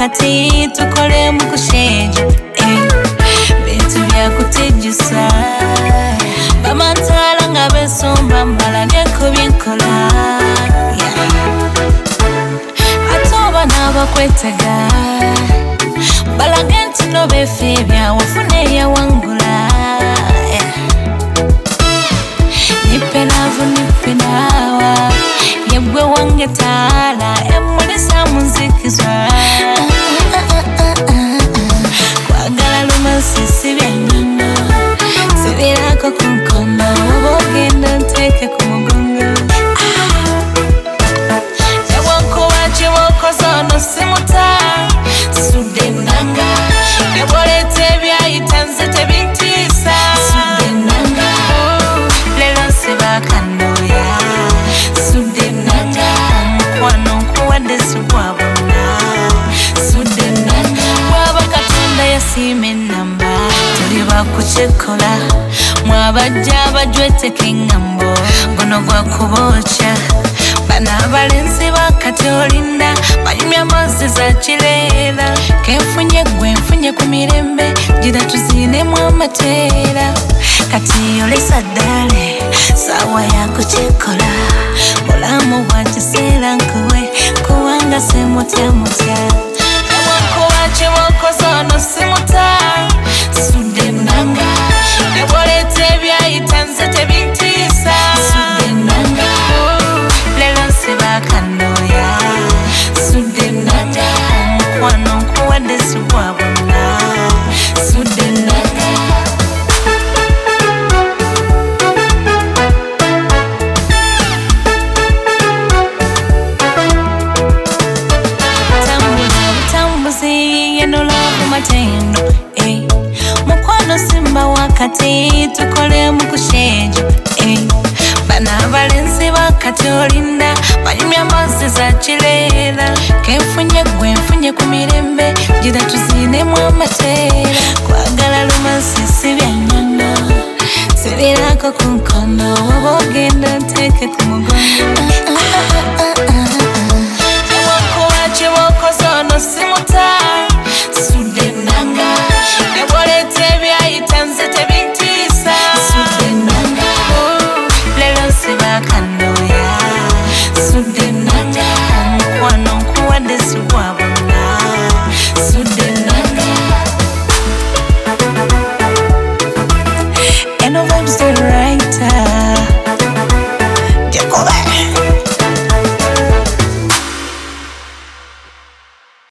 kati tukole mu kusheja bintu bya kutejusa bamantala nga besomba mbalage kubinkola atoba n'abakwetega balage nti no befebya wafune yawangula nipe love nipe nawa yebwe wange tala emulisa muzikizwa kwagala lumansi sibyenyono sibirako kunkono obogenda nteke ku mugongo yawankuwaje wokozono simuta sudde nanga nebolete byayita nze tebintiisa sudde nanga lero sibakanoya sudde nanga mukwano nkuwadde sigwabona sudde nanga waba katonda yasiima ennamba tuli bakukyekkola mwabajja abajweteka engambo guno gwakubokya bano abalenzi bakati olinda banyumya amazzi za kireera kenfunye gwe nfunye ku mirembe gira tuziinemu amateera kati olesa ddale saawa yakukyekkola mulamu bwa kiseera nkuwe kubanga semutya mutya yawankuba kye wakoze ono